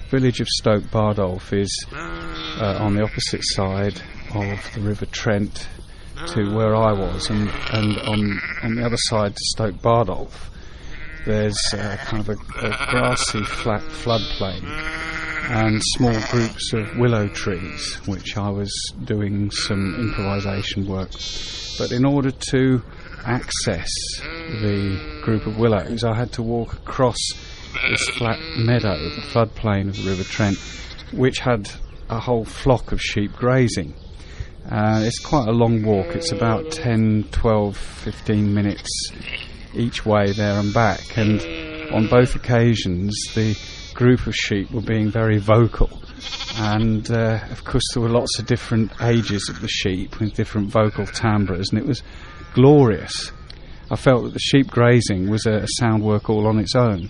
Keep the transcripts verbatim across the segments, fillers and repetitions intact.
village of Stoke Bardolph is uh, on the opposite side of the River Trent to where I was, and, and on, on the other side to Stoke Bardolph there's uh, kind of a, a grassy flat floodplain and small groups of willow trees, which I was doing some improvisation work. But in order to access the group of willows, I had to walk across this flat meadow, the floodplain of the River Trent, which had a whole flock of sheep grazing. Uh, it's quite a long walk. It's about ten, twelve, fifteen minutes each way there and back, and on both occasions the group of sheep were being very vocal, and uh, of course there were lots of different ages of the sheep with different vocal timbres, and it was glorious. I felt that the sheep grazing was a, a sound work all on its own.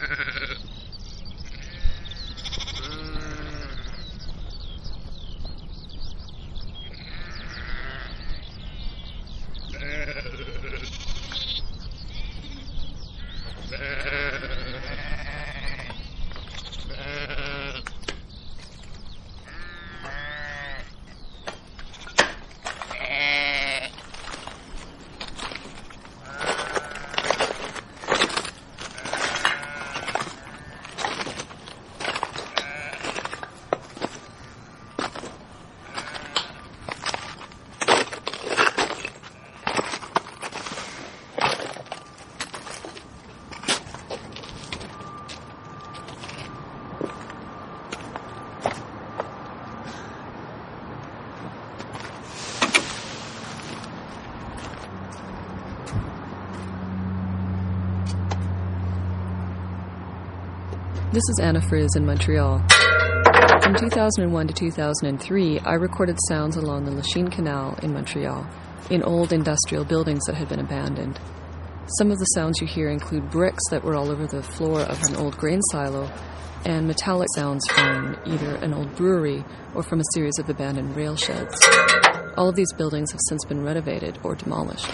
This is Anna Frizz in Montreal. From two thousand one to two thousand three, I recorded sounds along the Lachine Canal in Montreal, in old industrial buildings that had been abandoned. Some of the sounds you hear include bricks that were all over the floor of an old grain silo, and metallic sounds from either an old brewery or from a series of abandoned rail sheds. All of these buildings have since been renovated or demolished.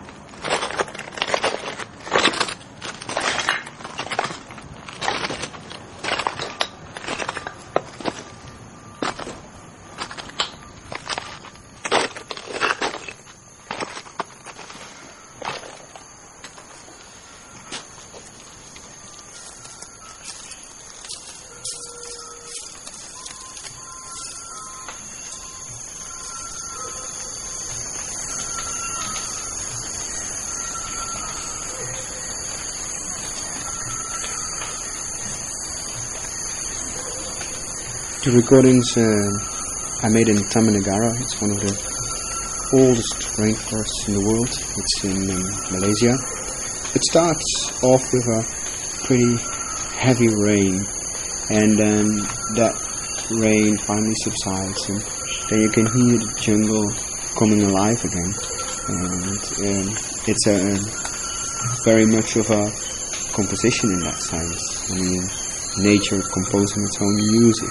The recordings uh, I made in Taman Negara. It's one of the oldest rainforests in the world. It's in um, Malaysia. It starts off with a pretty heavy rain, and then that rain finally subsides, and then you can hear the jungle coming alive again. And um, it's a, very much of a composition in that sense. I mean, nature composing its own music.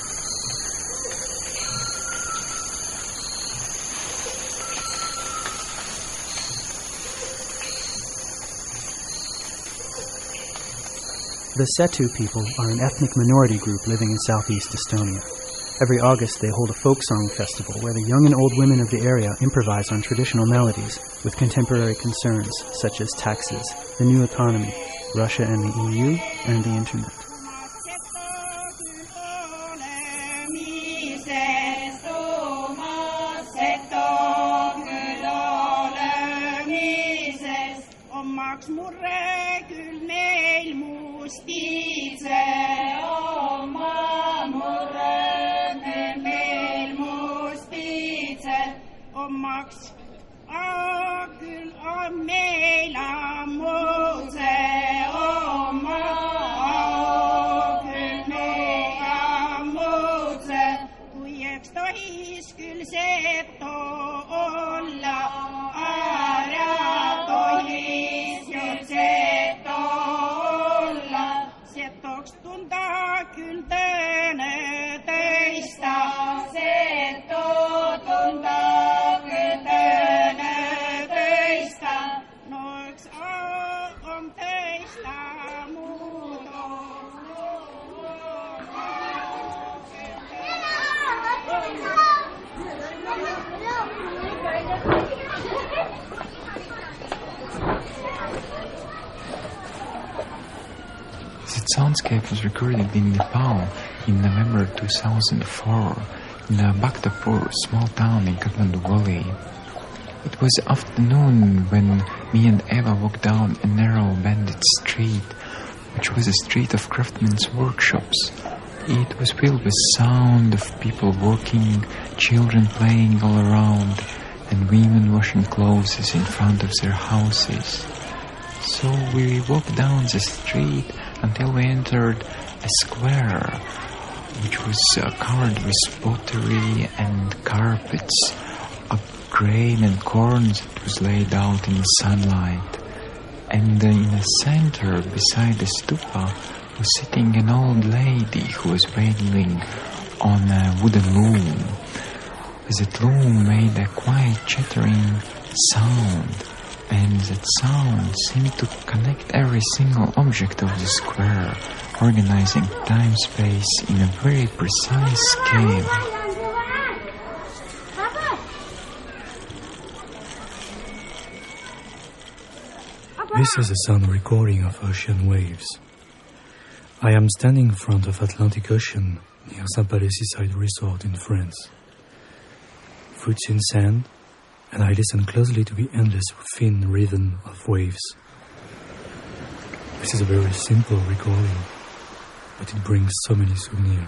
The Setu people are an ethnic minority group living in southeast Estonia. Every August they hold a folk song festival where the young and old women of the area improvise on traditional melodies with contemporary concerns such as taxes, the new economy, Russia and the E U, and the internet. Tuntaa kyllä The soundscape was recorded in Nepal in November two thousand four in a Bhaktapur small town in Kathmandu Valley. It was afternoon when me and Eva walked down a narrow bandit street, which was a street of craftsmen's workshops. It was filled with sound of people working, children playing all around, and women washing clothes in front of their houses. So we walked down the street until we entered a square, which was uh, covered with pottery and carpets, a grain and corn that was laid out in the sunlight. And uh, in the center, beside the stupa, was sitting an old lady who was wailing on a wooden loom. That loom made a quiet chattering sound, and that sound seemed to connect every single object of the square, organizing time-space in a very precise scale. This is a sound recording of ocean waves. I am standing in front of Atlantic Ocean near Saint-Palais Seaside Resort in France. Foot's in sand, and I listen closely to the endless thin rhythm of waves. This is a very simple recording, but it brings so many souvenirs.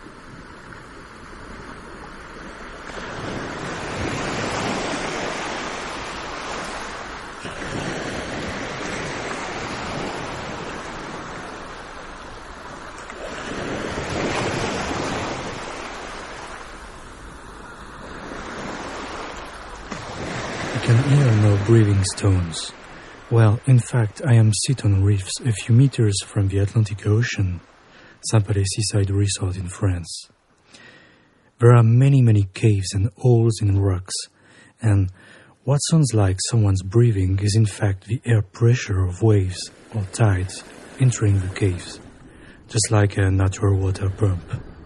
I can hear no breathing stones. Well, in fact, I am sit on reefs a few meters from the Atlantic Ocean, Saint-Palais Seaside Resort in France. There are many, many caves and holes in rocks, and what sounds like someone's breathing is in fact the air pressure of waves or tides entering the caves, just like a natural water pump.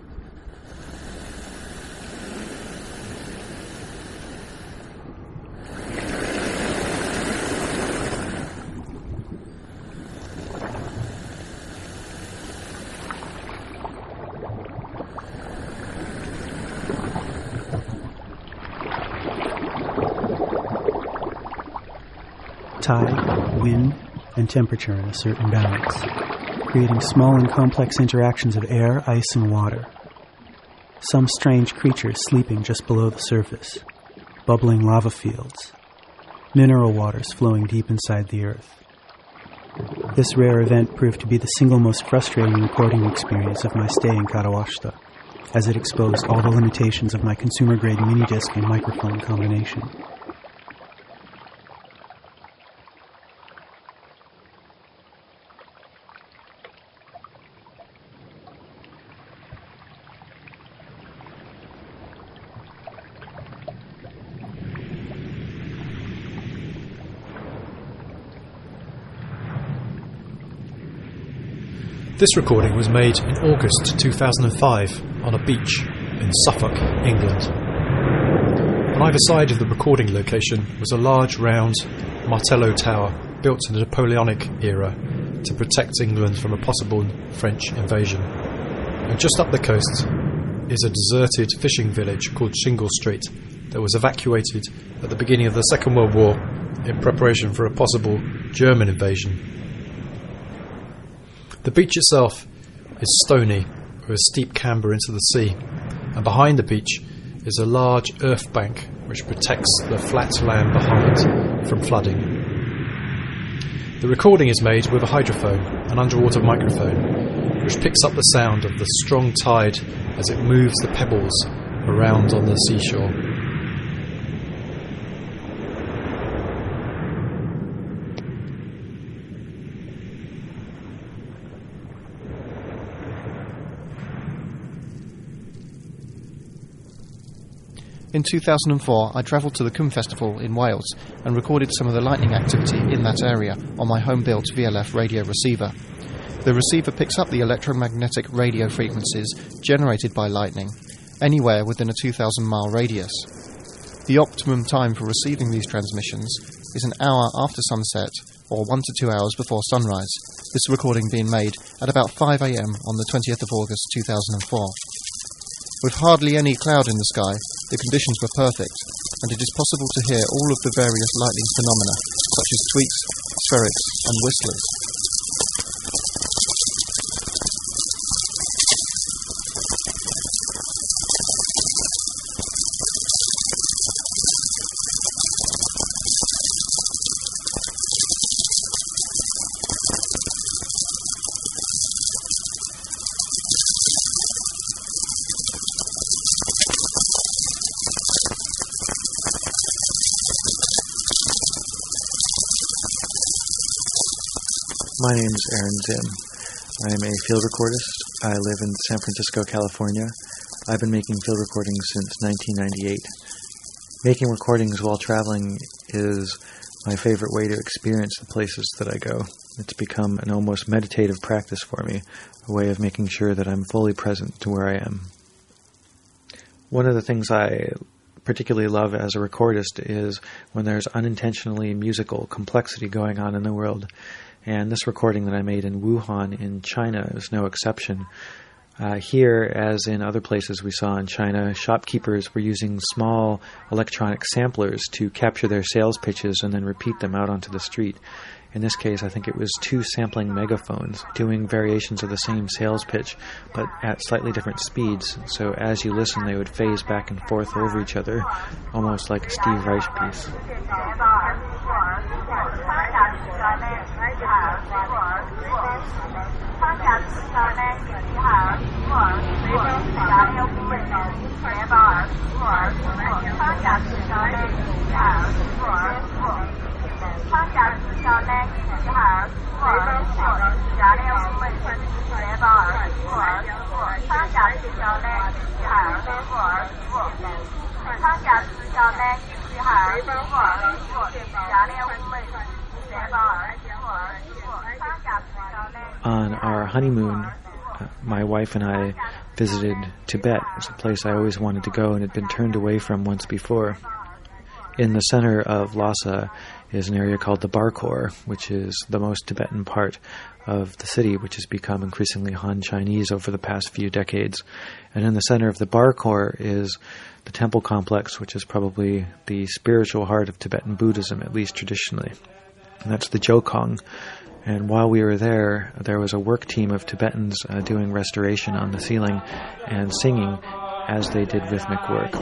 Tide, wind, and temperature in a certain balance, creating small and complex interactions of air, ice, and water. Some strange creatures sleeping just below the surface, bubbling lava fields, mineral waters flowing deep inside the earth. This rare event proved to be the single most frustrating recording experience of my stay in Karaoashta, as it exposed all the limitations of my consumer-grade minidisc and microphone combination. This recording was made in August two thousand five on a beach in Suffolk, England. On either side of the recording location was a large round Martello tower built in the Napoleonic era to protect England from a possible French invasion. And just up the coast is a deserted fishing village called Shingle Street that was evacuated at the beginning of the Second World War in preparation for a possible German invasion. The beach itself is stony, with a steep camber into the sea, and behind the beach is a large earth bank which protects the flat land behind from flooding. The recording is made with a hydrophone, an underwater microphone, which picks up the sound of the strong tide as it moves the pebbles around on the seashore. In two thousand four, I travelled to the Cwm Festival in Wales and recorded some of the lightning activity in that area on my home-built V L F radio receiver. The receiver picks up the electromagnetic radio frequencies generated by lightning anywhere within a two thousand mile radius. The optimum time for receiving these transmissions is an hour after sunset or one to two hours before sunrise, this recording being made at about five a.m. on the twentieth of August two thousand four. With hardly any cloud in the sky, the conditions were perfect, and it is possible to hear all of the various lightning phenomena, such as tweets, spherics, and whistlers. My name is Aaron Zim. I am a field recordist. I live in San Francisco, California. I've been making field recordings since nineteen ninety-eight. Making recordings while traveling is my favorite way to experience the places that I go. It's become an almost meditative practice for me, a way of making sure that I'm fully present to where I am. One of the things I particularly love as a recordist is when there's unintentionally musical complexity going on in the world. And this recording that I made in Wuhan in China is no exception. Uh, here, as in other places we saw in China, shopkeepers were using small electronic samplers to capture their sales pitches and then repeat them out onto the street. In this case, I think it was two sampling megaphones doing variations of the same sales pitch, but at slightly different speeds. So as you listen, they would phase back and forth over each other, almost like a Steve Reich piece. On our honeymoon, uh, my wife and I visited Tibet. It's a place I always wanted to go and had been turned away from once before. In the center of Lhasa is an area called the Barkor, which is the most Tibetan part of the city, which has become increasingly Han Chinese over the past few decades. And in the center of the Barkor is the temple complex, which is probably the spiritual heart of Tibetan Buddhism, at least traditionally. And that's the Jokong. And while we were there, there was a work team of Tibetans uh, doing restoration on the ceiling and singing as they did rhythmic work.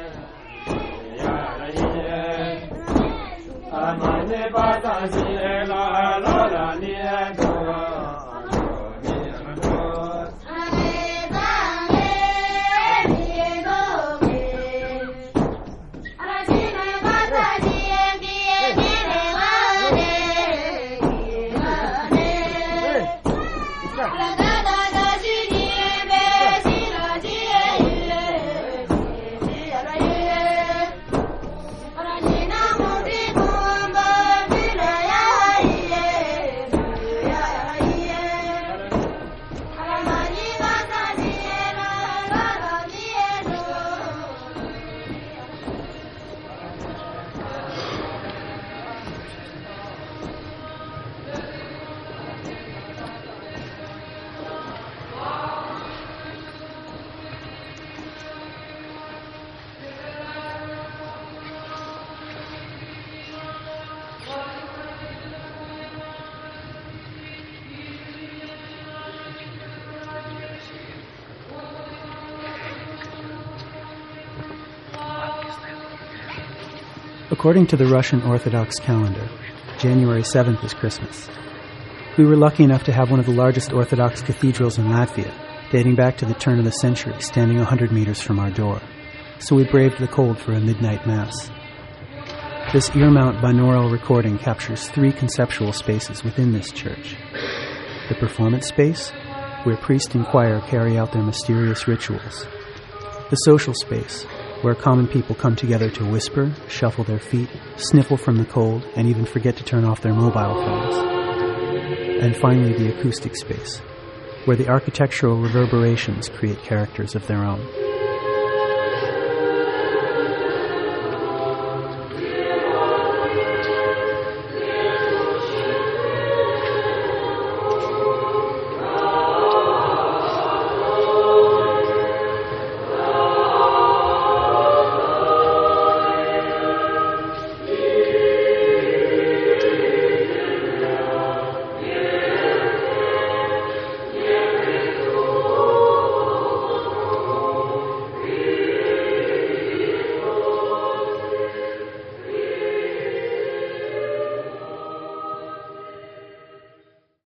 According to the Russian Orthodox calendar, January seventh is Christmas. We were lucky enough to have one of the largest Orthodox cathedrals in Latvia, dating back to the turn of the century, standing one hundred meters from our door. So we braved the cold for a midnight mass. This ear-mount binaural recording captures three conceptual spaces within this church. The performance space, where priest and choir carry out their mysterious rituals. The social space, where common people come together to whisper, shuffle their feet, sniffle from the cold, and even forget to turn off their mobile phones. And finally, the acoustic space, where the architectural reverberations create characters of their own.